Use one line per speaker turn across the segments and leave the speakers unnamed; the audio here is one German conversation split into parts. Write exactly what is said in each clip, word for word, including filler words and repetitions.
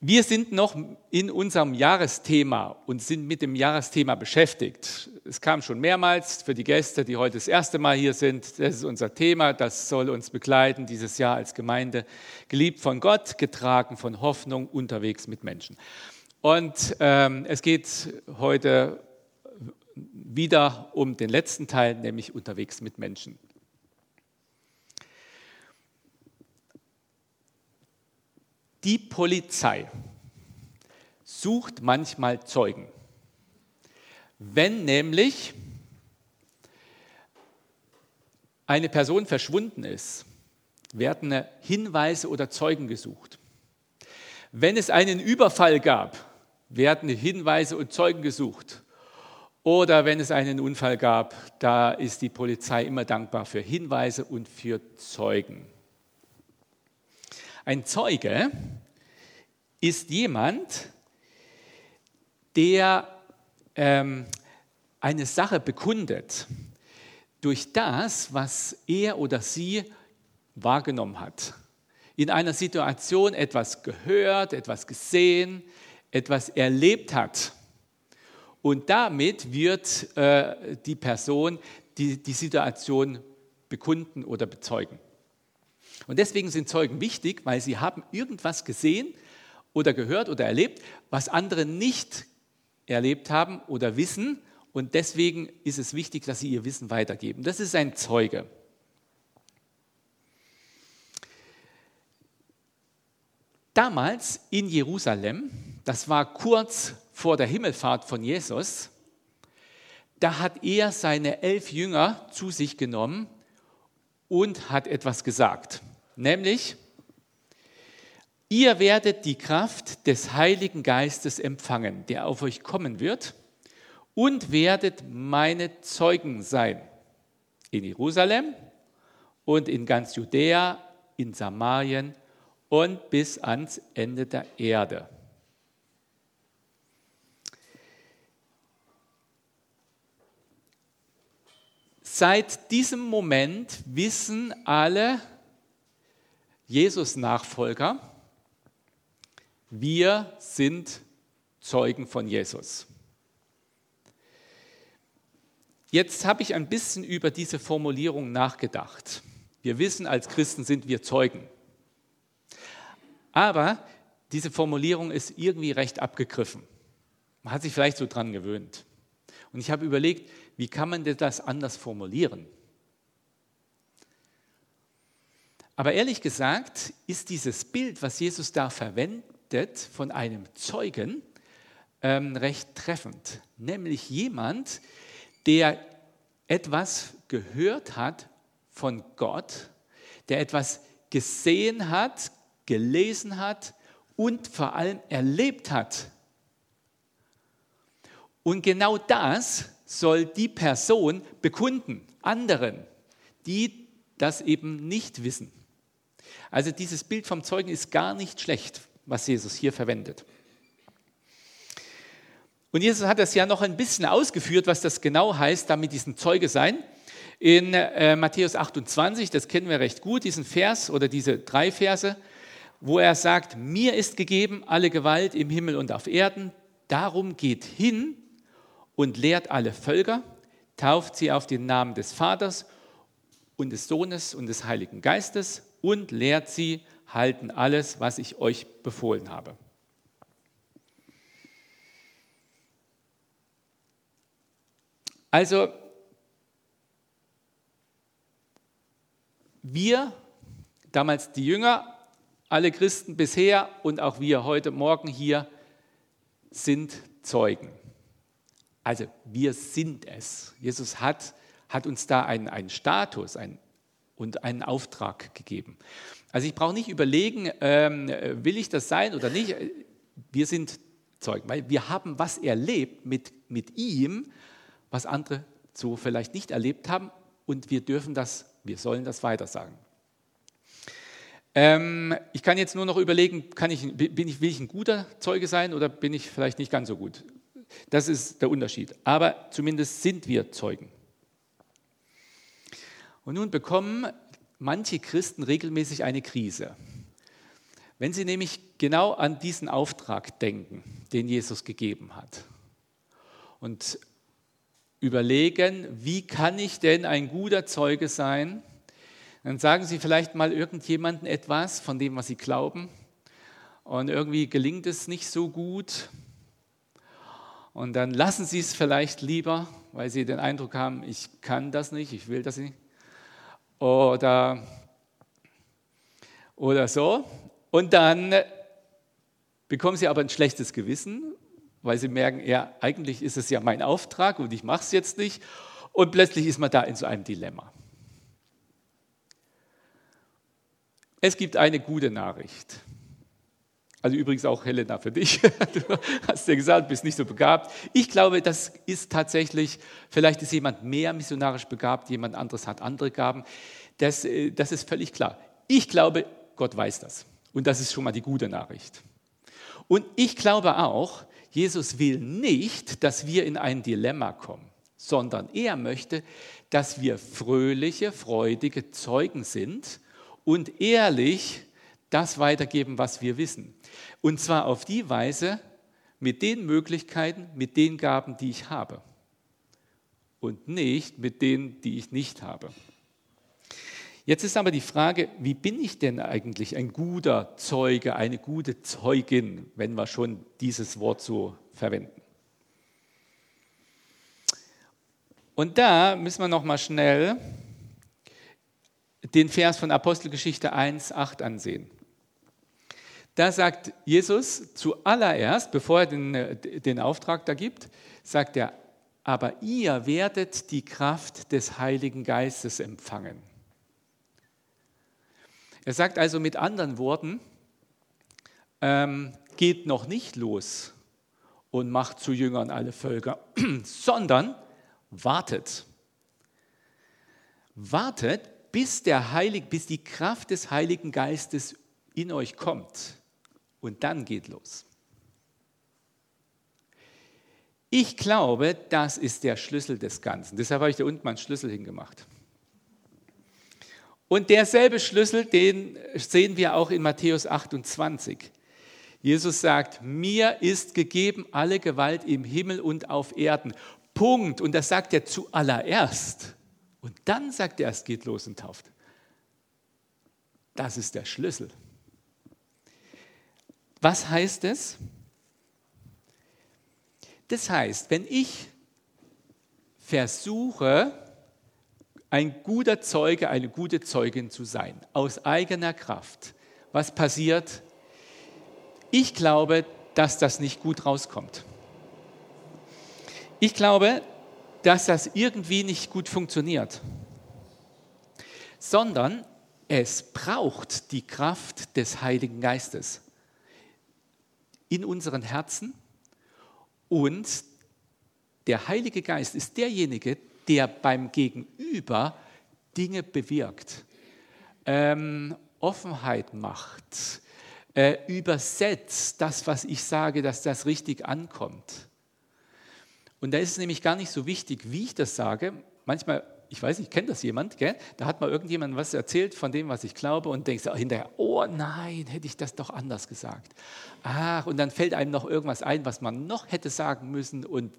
Wir sind noch in unserem Jahresthema und sind mit dem Jahresthema beschäftigt. Es kam schon mehrmals für die Gäste, die heute das erste Mal hier sind. Das ist unser Thema, das soll uns begleiten dieses Jahr als Gemeinde. Geliebt von Gott, getragen von Hoffnung, unterwegs mit Menschen. Und ähm, es geht heute wieder um den letzten Teil, nämlich unterwegs mit Menschen. Die Polizei sucht manchmal Zeugen. Wenn nämlich eine Person verschwunden ist, werden Hinweise oder Zeugen gesucht. Wenn es einen Überfall gab, werden Hinweise und Zeugen gesucht. Oder wenn es einen Unfall gab, da ist die Polizei immer dankbar für Hinweise und für Zeugen. Ein Zeuge ist jemand, der ähm, eine Sache bekundet durch das, was er oder sie wahrgenommen hat. In einer Situation etwas gehört, etwas gesehen, etwas erlebt hat. Und damit wird äh, die Person die, die Situation bekunden oder bezeugen. Und deswegen sind Zeugen wichtig, weil sie haben irgendwas gesehen oder gehört oder erlebt, was andere nicht erlebt haben oder wissen. Und deswegen ist es wichtig, dass sie ihr Wissen weitergeben. Das ist ein Zeuge. Damals in Jerusalem, das war kurz vor der Himmelfahrt von Jesus, da hat er seine elf Jünger zu sich genommen und hat etwas gesagt, nämlich, ihr werdet die Kraft des Heiligen Geistes empfangen, der auf euch kommen wird, und werdet meine Zeugen sein in Jerusalem und in ganz Judäa, in Samarien und bis ans Ende der Erde. Seit diesem Moment wissen alle Jesus-Nachfolger, wir sind Zeugen von Jesus. Jetzt habe ich ein bisschen über diese Formulierung nachgedacht. Wir wissen, als Christen sind wir Zeugen. Aber diese Formulierung ist irgendwie recht abgegriffen. Man hat sich vielleicht so dran gewöhnt. Und ich habe überlegt, wie kann man denn das anders formulieren? Aber ehrlich gesagt ist dieses Bild, was Jesus da verwendet, von einem Zeugen ähm, recht treffend. Nämlich jemand, der etwas gehört hat von Gott, der etwas gesehen hat, gelesen hat und vor allem erlebt hat. Und genau das soll die Person bekunden, anderen, die das eben nicht wissen. Also dieses Bild vom Zeugen ist gar nicht schlecht, was Jesus hier verwendet. Und Jesus hat das ja noch ein bisschen ausgeführt, was das genau heißt, da mit diesem Zeuge sein. In äh, Matthäus achtundzwanzig, das kennen wir recht gut, diesen Vers oder diese drei Verse, wo er sagt, mir ist gegeben alle Gewalt im Himmel und auf Erden, darum geht hin und lehrt alle Völker, tauft sie auf den Namen des Vaters und des Sohnes und des Heiligen Geistes und lehrt sie, halten alles, was ich euch befohlen habe. Also, wir, damals die Jünger, alle Christen bisher und auch wir heute Morgen hier sind Zeugen. Also wir sind es. Jesus hat, hat uns da einen, einen Status einen, und einen Auftrag gegeben. Also ich brauche nicht überlegen, ähm, will ich das sein oder nicht. Wir sind Zeugen, weil wir haben was erlebt mit, mit ihm, was andere so vielleicht nicht erlebt haben und wir dürfen das, wir sollen das weitersagen. Ähm, ich kann jetzt nur noch überlegen, kann ich, bin ich, will ich ein guter Zeuge sein oder bin ich vielleicht nicht ganz so gut? Das ist der Unterschied. Aber zumindest sind wir Zeugen. Und nun bekommen manche Christen regelmäßig eine Krise. Wenn Sie nämlich genau an diesen Auftrag denken, den Jesus gegeben hat, und überlegen, wie kann ich denn ein guter Zeuge sein, dann sagen Sie vielleicht mal irgendjemandem etwas von dem, was Sie glauben, und irgendwie gelingt es nicht so gut. Und dann lassen Sie es vielleicht lieber, weil Sie den Eindruck haben, ich kann das nicht, ich will das nicht. Oder, oder so. Und dann bekommen Sie aber ein schlechtes Gewissen, weil Sie merken, ja, eigentlich ist es ja mein Auftrag und ich mache es jetzt nicht. Und plötzlich ist man da in so einem Dilemma. Es gibt eine gute Nachricht. Also übrigens auch, Helena, für dich. Du hast ja gesagt, du bist nicht so begabt. Ich glaube, das ist tatsächlich, vielleicht ist jemand mehr missionarisch begabt, jemand anderes hat andere Gaben. Das, das ist völlig klar. Ich glaube, Gott weiß das. Und das ist schon mal die gute Nachricht. Und ich glaube auch, Jesus will nicht, dass wir in ein Dilemma kommen, sondern er möchte, dass wir fröhliche, freudige Zeugen sind und ehrlich das weitergeben, was wir wissen. Und zwar auf die Weise, mit den Möglichkeiten, mit den Gaben, die ich habe. Und nicht mit denen, die ich nicht habe. Jetzt ist aber die Frage, wie bin ich denn eigentlich ein guter Zeuge, eine gute Zeugin, wenn wir schon dieses Wort so verwenden? Und da müssen wir noch mal schnell den Vers von Apostelgeschichte eins, acht ansehen. Da sagt Jesus zuallererst, bevor er den, den Auftrag da gibt, sagt er, aber ihr werdet die Kraft des Heiligen Geistes empfangen. Er sagt also mit anderen Worten, ähm, geht noch nicht los und macht zu Jüngern alle Völker, sondern wartet. Wartet, bis, der Heilig, bis die Kraft des Heiligen Geistes in euch kommt. Und dann geht los. Ich glaube, das ist der Schlüssel des Ganzen. Deshalb habe ich da unten mal einen Schlüssel hingemacht. Und derselbe Schlüssel, den sehen wir auch in Matthäus achtundzwanzig. Jesus sagt, mir ist gegeben alle Gewalt im Himmel und auf Erden. Punkt. Und das sagt er zuallererst. Und dann sagt er, es geht los und tauft. Das ist der Schlüssel. Was heißt es? Das heißt, wenn ich versuche, ein guter Zeuge, eine gute Zeugin zu sein, aus eigener Kraft, was passiert? Ich glaube, dass das nicht gut rauskommt. Ich glaube, dass das irgendwie nicht gut funktioniert, sondern es braucht die Kraft des Heiligen Geistes in unseren Herzen, und der Heilige Geist ist derjenige, der beim Gegenüber Dinge bewirkt, ähm, Offenheit macht, äh, übersetzt das, was ich sage, dass das richtig ankommt. Und da ist es nämlich gar nicht so wichtig, wie ich das sage. Manchmal, ich weiß nicht, kennt das jemand? Gell? Da hat mal irgendjemand was erzählt von dem, was ich glaube, und denkt hinterher, oh nein, hätte ich das doch anders gesagt. Ach, und dann fällt einem noch irgendwas ein, was man noch hätte sagen müssen. Und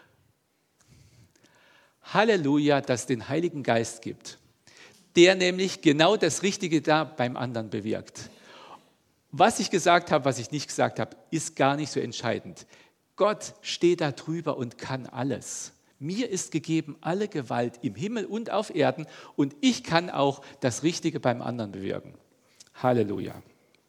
Halleluja, dass es den Heiligen Geist gibt, der nämlich genau das Richtige da beim anderen bewirkt. Was ich gesagt habe, was ich nicht gesagt habe, ist gar nicht so entscheidend. Gott steht da drüber und kann alles. Mir ist gegeben alle Gewalt im Himmel und auf Erden, und ich kann auch das Richtige beim anderen bewirken. Halleluja.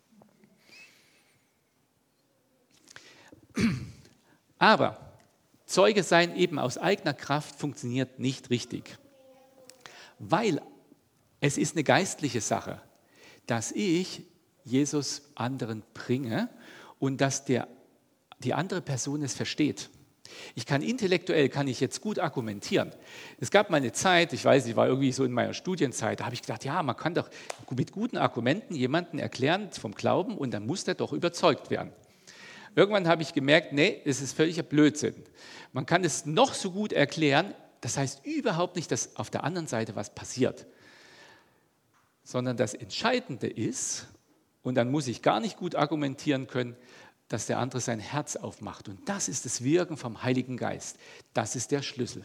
Aber Zeuge sein eben aus eigener Kraft funktioniert nicht richtig, weil es ist eine geistliche Sache, dass ich Jesus anderen bringe und dass der, die andere Person es versteht. Ich kann intellektuell, kann ich jetzt gut argumentieren. Es gab mal eine Zeit, ich weiß, ich war irgendwie so in meiner Studienzeit, da habe ich gedacht, ja, man kann doch mit guten Argumenten jemanden erklären vom Glauben und dann muss der doch überzeugt werden. Irgendwann habe ich gemerkt, nee, das ist völliger Blödsinn. Man kann es noch so gut erklären, das heißt überhaupt nicht, dass auf der anderen Seite was passiert. Sondern das Entscheidende ist, Und dann muss ich gar nicht gut argumentieren können, dass der andere sein Herz aufmacht. Und das ist das Wirken vom Heiligen Geist. Das ist der Schlüssel.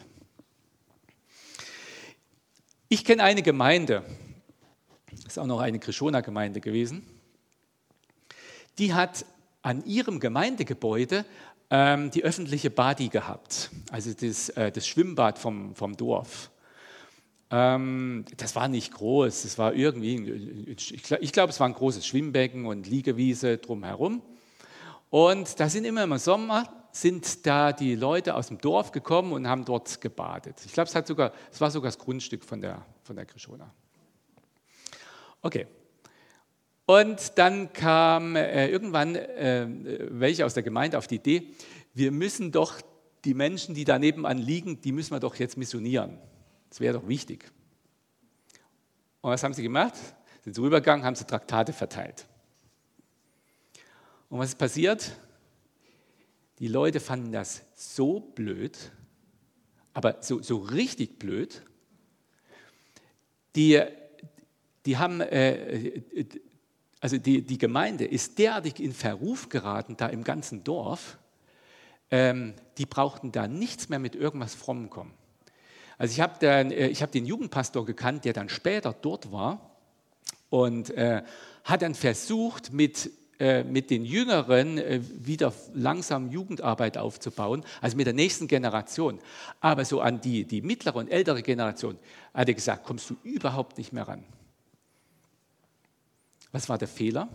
Ich kenne eine Gemeinde, das ist auch noch eine Krishona-Gemeinde gewesen, die hat an ihrem Gemeindegebäude ähm, die öffentliche Badi gehabt, also das, äh, das Schwimmbad vom, vom Dorf. Ähm, das war nicht groß, es war irgendwie, ich glaube, glaub, es war ein großes Schwimmbecken und Liegewiese drumherum. Und da sind immer im Sommer sind da die Leute aus dem Dorf gekommen und haben dort gebadet. Ich glaube, es hat sogar, es war sogar das Grundstück von der, von der Krishona. Okay. Und dann kam äh, irgendwann äh, welche aus der Gemeinde auf die Idee, wir müssen doch die Menschen, die da nebenan liegen, die müssen wir doch jetzt missionieren. Das wäre doch wichtig. Und was haben sie gemacht? Sind sie rübergegangen, haben sie Traktate verteilt. Und was ist passiert? Die Leute fanden das so blöd, aber so, so richtig blöd. Die, die haben, äh, also die, die Gemeinde ist derartig in Verruf geraten, da im ganzen Dorf, ähm, die brauchten da nichts mehr mit irgendwas Frommem kommen. Also ich habe den, ich hab den Jugendpastor gekannt, der dann später dort war und äh, hat dann versucht, mit mit den Jüngeren wieder langsam Jugendarbeit aufzubauen, also mit der nächsten Generation. Aber so an die, die mittlere und ältere Generation hat er gesagt, kommst du überhaupt nicht mehr ran. Was war der Fehler?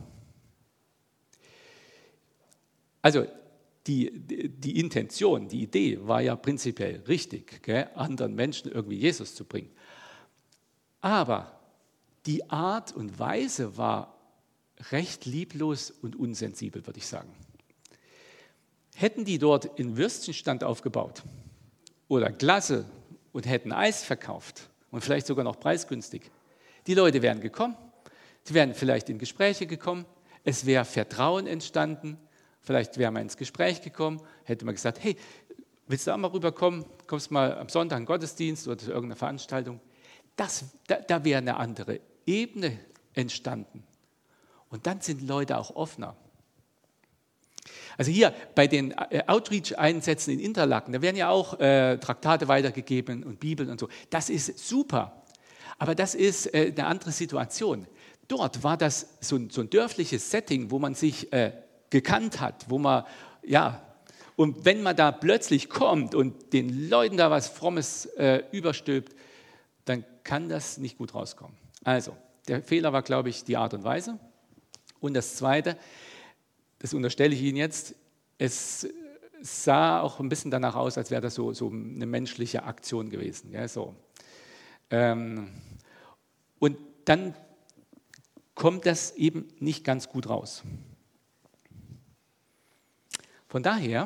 Also die, die Intention, die Idee war ja prinzipiell richtig, gell? Anderen Menschen irgendwie Jesus zu bringen. Aber die Art und Weise war recht lieblos und unsensibel, würde ich sagen. Hätten die dort einen Würstchenstand aufgebaut oder Glasse und hätten Eis verkauft und vielleicht sogar noch preisgünstig, die Leute wären gekommen, sie wären vielleicht in Gespräche gekommen, es wäre Vertrauen entstanden, vielleicht wäre man ins Gespräch gekommen, hätte man gesagt, hey, willst du auch mal rüberkommen, kommst mal am Sonntag in den Gottesdienst oder zu irgendeiner Veranstaltung. Das, da, da wäre eine andere Ebene entstanden. Und dann sind Leute auch offener. Also hier bei den Outreach-Einsätzen in Interlaken, da werden ja auch äh, Traktate weitergegeben und Bibeln und so. Das ist super, aber das ist äh, eine andere Situation. Dort war das so ein, so ein dörfliches Setting, wo man sich äh, gekannt hat, wo man, ja, und wenn man da plötzlich kommt und den Leuten da was Frommes äh, überstülpt, dann kann das nicht gut rauskommen. Also, der Fehler war, glaube ich, die Art und Weise. Und das Zweite, das unterstelle ich Ihnen jetzt, es sah auch ein bisschen danach aus, als wäre das so, so eine menschliche Aktion gewesen. Ja, so. ähm, und dann kommt das eben nicht ganz gut raus. Von daher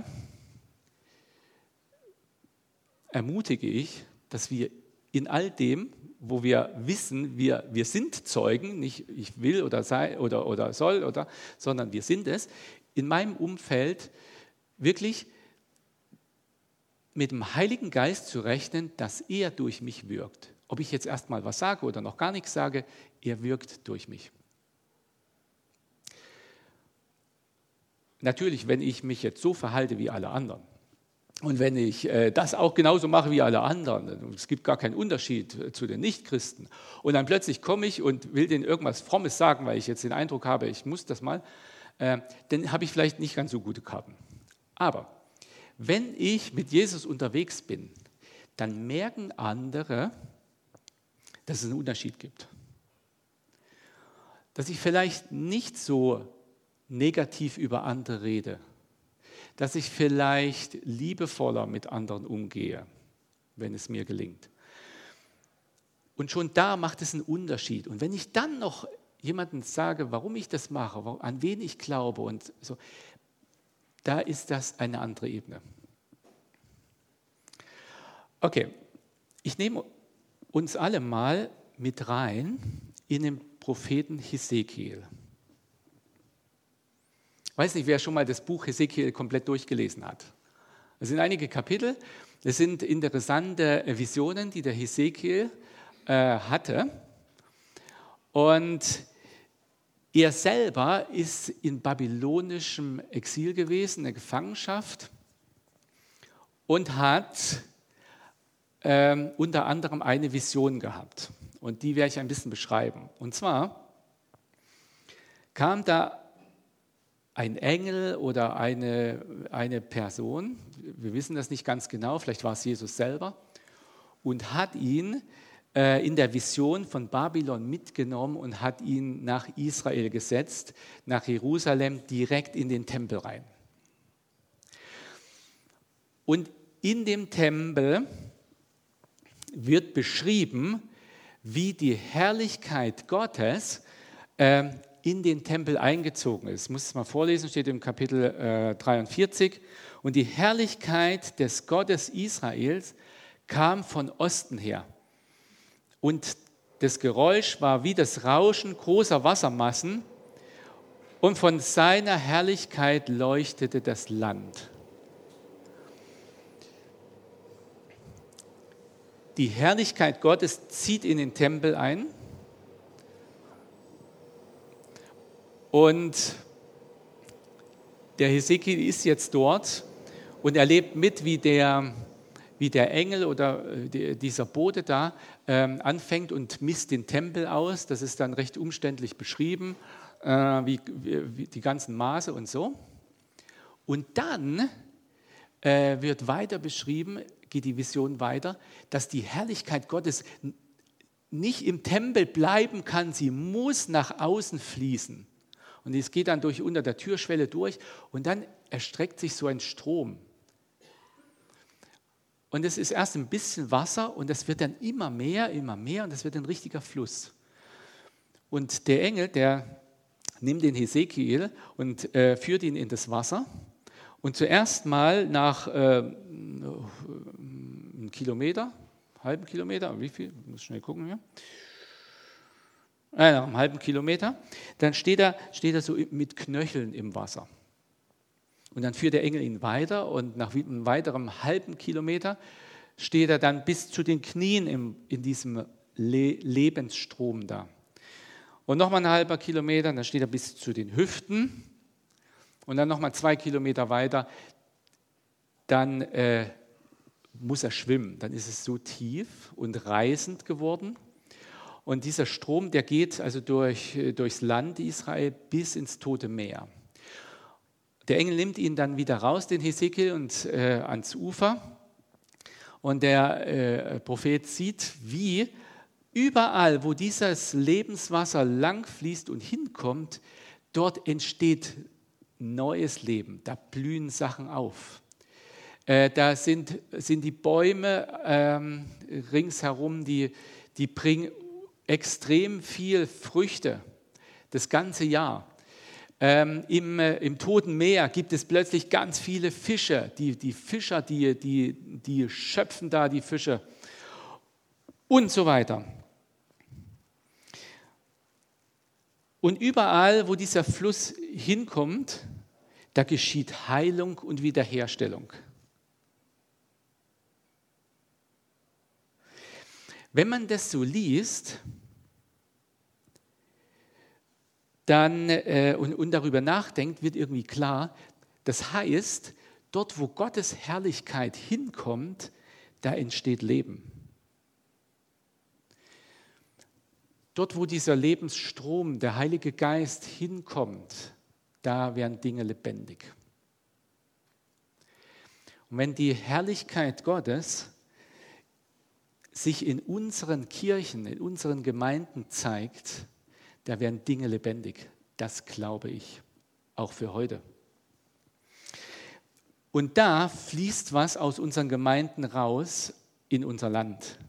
ermutige ich, dass wir in all dem, wo wir wissen, wir, wir sind Zeugen, nicht ich will oder sei oder, oder soll, oder, sondern wir sind es, in meinem Umfeld wirklich mit dem Heiligen Geist zu rechnen, dass er durch mich wirkt. Ob ich jetzt erstmal was sage oder noch gar nichts sage, er wirkt durch mich. Natürlich, wenn ich mich jetzt so verhalte wie alle anderen, und wenn ich äh, das auch genauso mache wie alle anderen, es gibt gar keinen Unterschied äh, zu den Nichtchristen, und dann plötzlich komme ich und will denen irgendwas Frommes sagen, weil ich jetzt den Eindruck habe, ich muss das mal, äh, dann habe ich vielleicht nicht ganz so gute Karten. Aber wenn ich mit Jesus unterwegs bin, dann merken andere, dass es einen Unterschied gibt. Dass ich vielleicht nicht so negativ über andere rede, dass ich vielleicht liebevoller mit anderen umgehe, wenn es mir gelingt. Und schon da macht es einen Unterschied. Und wenn ich dann noch jemandem sage, warum ich das mache, an wen ich glaube, und so, da ist das eine andere Ebene. Okay, ich nehme uns alle mal mit rein in den Propheten Hesekiel. Ich weiß nicht, wer schon mal das Buch Hesekiel komplett durchgelesen hat. Es sind einige Kapitel, es sind interessante Visionen, die der Hesekiel äh, hatte. Und Er selber ist in babylonischem Exil gewesen, in der Gefangenschaft, und hat ähm, unter anderem eine Vision gehabt. Und die werde ich ein bisschen beschreiben. Und zwar kam da ein Engel oder eine, eine Person, wir wissen das nicht ganz genau, vielleicht war es Jesus selber, und hat ihn äh, in der Vision von Babylon mitgenommen und hat ihn nach Israel gesetzt, nach Jerusalem, direkt in den Tempel rein. Und in dem Tempel wird beschrieben, wie die Herrlichkeit Gottes äh, in den Tempel eingezogen ist. Ich muss es mal vorlesen, steht im Kapitel äh, dreiundvierzig. Und die Herrlichkeit des Gottes Israels kam von Osten her. Und das Geräusch war wie das Rauschen großer Wassermassen. Und von seiner Herrlichkeit leuchtete das Land. Die Herrlichkeit Gottes zieht in den Tempel ein. Und der Hesekiel ist jetzt dort und erlebt mit, wie der, wie der Engel oder dieser Bote da ähm, anfängt und misst den Tempel aus. Das ist dann recht umständlich beschrieben, äh, wie, wie die ganzen Maße und so. Und dann äh, wird weiter beschrieben, geht die Vision weiter, dass die Herrlichkeit Gottes nicht im Tempel bleiben kann, sie muss nach außen fließen. Und es geht dann durch unter der Türschwelle durch und dann erstreckt sich so ein Strom. Und es ist erst ein bisschen Wasser und es wird dann immer mehr, immer mehr und es wird ein richtiger Fluss. Und der Engel, der nimmt den Hesekiel und äh, führt ihn in das Wasser. Und zuerst mal nach äh, einem Kilometer, halben Kilometer, wie viel? Ich muss schnell gucken hier. Äh, nach einem halben Kilometer, dann steht er, steht er so mit Knöcheln im Wasser. Und dann führt der Engel ihn weiter und nach einem weiteren halben Kilometer steht er dann bis zu den Knien im, in diesem Le- Lebensstrom da. Und nochmal ein halber Kilometer, dann steht er bis zu den Hüften. Und dann nochmal zwei Kilometer weiter, dann äh, muss er schwimmen. Dann ist es so tief und reißend geworden. Und dieser Strom, der geht also durch, durchs Land Israel bis ins Tote Meer. Der Engel nimmt ihn dann wieder raus, den Hesekiel, und äh, ans Ufer. Und der äh, Prophet sieht, wie überall, wo dieses Lebenswasser lang fließt und hinkommt, dort entsteht neues Leben, da blühen Sachen auf. Äh, da sind, sind die Bäume ähm, ringsherum, die, die bringen extrem viel Früchte, das ganze Jahr. Ähm, im, äh, Im Toten Meer gibt es plötzlich ganz viele Fische. Die, die Fischer, die, die, die schöpfen da die Fische und so weiter. Und überall, wo dieser Fluss hinkommt, da geschieht Heilung und Wiederherstellung. Wenn man das so liest dann, äh, und, und darüber nachdenkt, wird irgendwie klar, das heißt, dort, wo Gottes Herrlichkeit hinkommt, da entsteht Leben. Dort, wo dieser Lebensstrom, der Heilige Geist hinkommt, da werden Dinge lebendig. Und wenn die Herrlichkeit Gottes sich in unseren Kirchen, in unseren Gemeinden zeigt, da werden Dinge lebendig. Das glaube ich, auch für heute. Und da fließt was aus unseren Gemeinden raus in unser Land.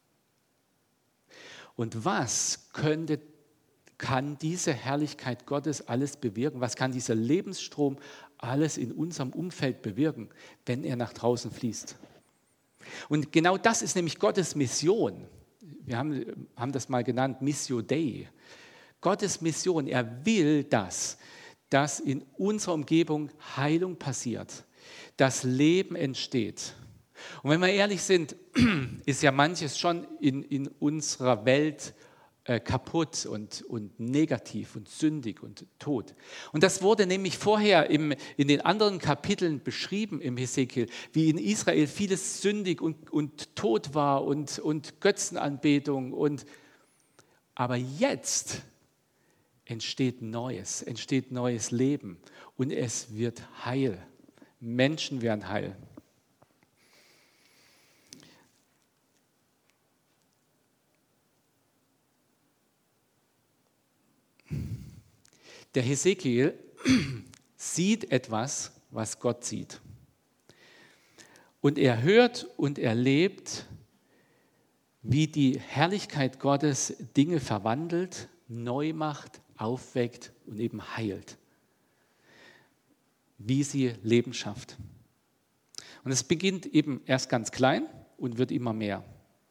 Und was könnte, kann diese Herrlichkeit Gottes alles bewirken? Was kann dieser Lebensstrom alles in unserem Umfeld bewirken, wenn er nach draußen fließt? Und genau das ist nämlich Gottes Mission. Wir haben, haben das mal genannt, Missio Dei. Gottes Mission, er will das, dass in unserer Umgebung Heilung passiert, dass Leben entsteht. Und wenn wir ehrlich sind, ist ja manches schon in, in unserer Welt äh, kaputt und, und negativ und sündig und tot. Und das wurde nämlich vorher im, in den anderen Kapiteln beschrieben im Hesekiel, wie in Israel vieles sündig und, und tot war und, und Götzenanbetung. Und, aber jetzt entsteht Neues, entsteht neues Leben und es wird heil. Menschen werden heil. Der Hesekiel sieht etwas, was Gott sieht. Und er hört und erlebt, wie die Herrlichkeit Gottes Dinge verwandelt, neu macht, aufweckt und eben heilt. Wie sie Leben schafft. Und es beginnt eben erst ganz klein und wird immer mehr.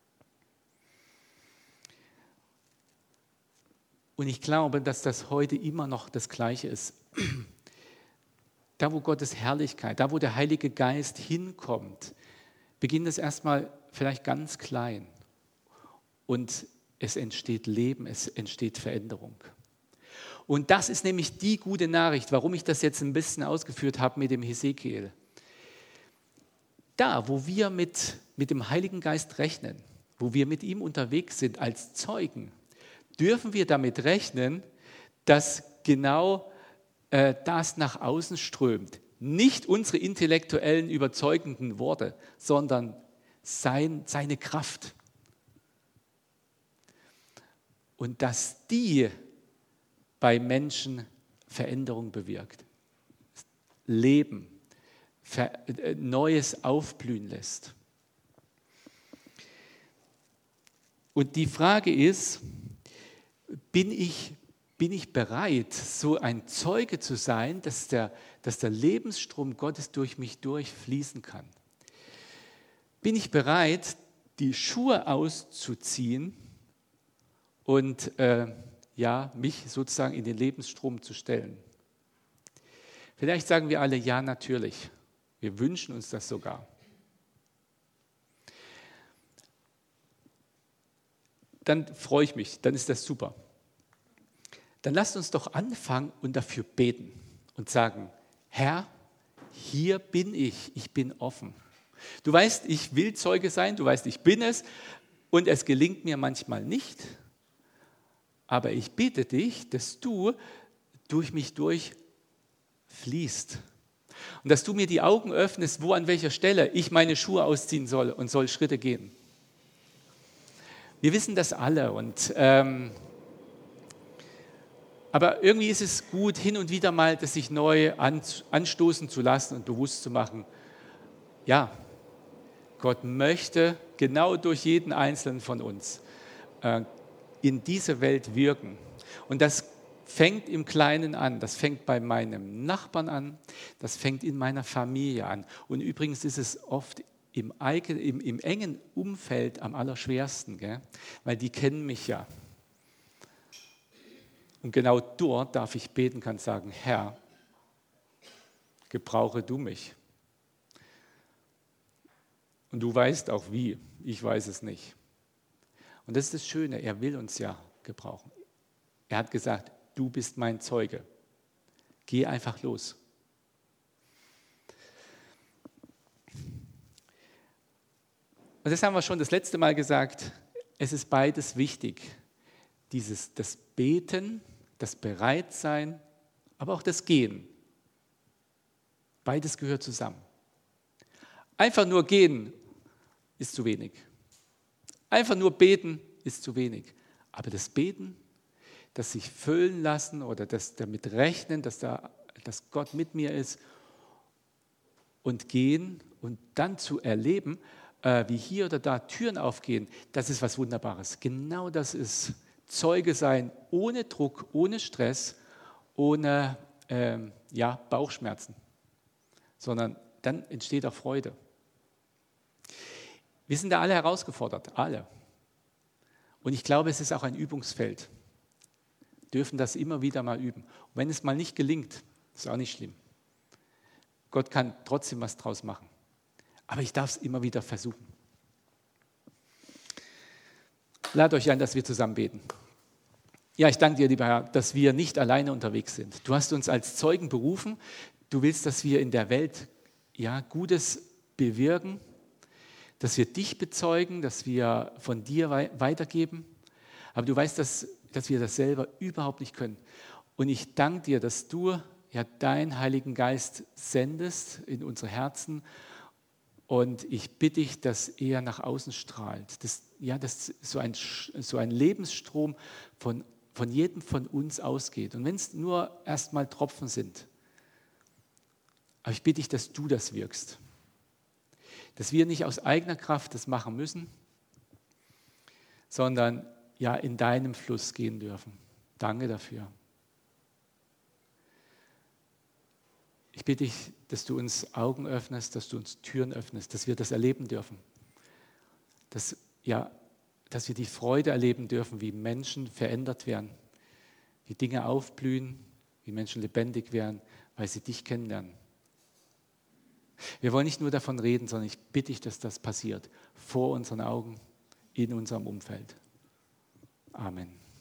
Und ich glaube, dass das heute immer noch das Gleiche ist. Da, wo Gottes Herrlichkeit, da, wo der Heilige Geist hinkommt, beginnt es erstmal vielleicht ganz klein. Und es entsteht Leben, es entsteht Veränderung. Und das ist nämlich die gute Nachricht, warum ich das jetzt ein bisschen ausgeführt habe mit dem Hesekiel. Da, wo wir mit, mit dem Heiligen Geist rechnen, wo wir mit ihm unterwegs sind als Zeugen, dürfen wir damit rechnen, dass genau äh, das nach außen strömt. Nicht unsere intellektuellen, überzeugenden Worte, sondern sein, seine Kraft. Und dass die bei Menschen Veränderung bewirkt, Leben, Ver, äh, Neues aufblühen lässt. Und die Frage ist, Bin ich, bin ich bereit, so ein Zeuge zu sein, dass der, dass der Lebensstrom Gottes durch mich durchfließen kann? Bin ich bereit, die Schuhe auszuziehen und äh, ja, mich sozusagen in den Lebensstrom zu stellen? Vielleicht sagen wir alle, ja, natürlich. Wir wünschen uns das sogar. Dann freue ich mich, dann ist das super. Dann lasst uns doch anfangen und dafür beten und sagen, Herr, hier bin ich, ich bin offen. Du weißt, ich will Zeuge sein, du weißt, ich bin es und es gelingt mir manchmal nicht, aber ich bitte dich, dass du durch mich durchfließt und dass du mir die Augen öffnest, wo an welcher Stelle ich meine Schuhe ausziehen soll und soll Schritte gehen. Wir wissen das alle, und, ähm, aber irgendwie ist es gut, hin und wieder mal das sich neu an, anstoßen zu lassen und bewusst zu machen, ja, Gott möchte genau durch jeden Einzelnen von uns äh, in diese Welt wirken. Und das fängt im Kleinen an, das fängt bei meinem Nachbarn an, das fängt in meiner Familie an. Und übrigens ist es oft Im, eigenen, im, im engen Umfeld am allerschwersten, gell? Weil die kennen mich ja. Und genau dort darf ich beten, kann sagen, Herr, gebrauche du mich. Und du weißt auch wie, ich weiß es nicht. Und das ist das Schöne, er will uns ja gebrauchen. Er hat gesagt, du bist mein Zeuge. Geh einfach los. Und das haben wir schon das letzte Mal gesagt, es ist beides wichtig. Dieses, das Beten, das Bereitsein, aber auch das Gehen. Beides gehört zusammen. Einfach nur gehen ist zu wenig. Einfach nur beten ist zu wenig. Aber das Beten, das sich füllen lassen oder das damit rechnen, dass, da, dass Gott mit mir ist und gehen und dann zu erleben, wie hier oder da Türen aufgehen, das ist was Wunderbares. Genau das ist Zeuge sein, ohne Druck, ohne Stress, ohne ähm, ja, Bauchschmerzen, sondern dann entsteht auch Freude. Wir sind da alle herausgefordert, alle. Und ich glaube, es ist auch ein Übungsfeld. Wir dürfen das immer wieder mal üben. Und wenn es mal nicht gelingt, ist auch nicht schlimm. Gott kann trotzdem was draus machen. Aber ich darf es immer wieder versuchen. Ladet euch ein, dass wir zusammen beten. Ja, ich danke dir, lieber Herr, dass wir nicht alleine unterwegs sind. Du hast uns als Zeugen berufen. Du willst, dass wir in der Welt ja, Gutes bewirken, dass wir dich bezeugen, dass wir von dir wei- weitergeben. Aber du weißt, dass, dass wir das selber überhaupt nicht können. Und ich danke dir, dass du ja deinen Heiligen Geist sendest in unsere Herzen. Und ich bitte dich, dass er nach außen strahlt. Dass, ja, dass so ein, so ein Lebensstrom von, von jedem von uns ausgeht. Und wenn es nur erstmal Tropfen sind. Aber ich bitte dich, dass du das wirkst. Dass wir nicht aus eigener Kraft das machen müssen, sondern ja in deinem Fluss gehen dürfen. Danke dafür. Ich bitte dich, dass du uns Augen öffnest, dass du uns Türen öffnest, dass wir das erleben dürfen. Dass, ja, dass wir die Freude erleben dürfen, wie Menschen verändert werden, wie Dinge aufblühen, wie Menschen lebendig werden, weil sie dich kennenlernen. Wir wollen nicht nur davon reden, sondern ich bitte dich, dass das passiert, vor unseren Augen, in unserem Umfeld. Amen.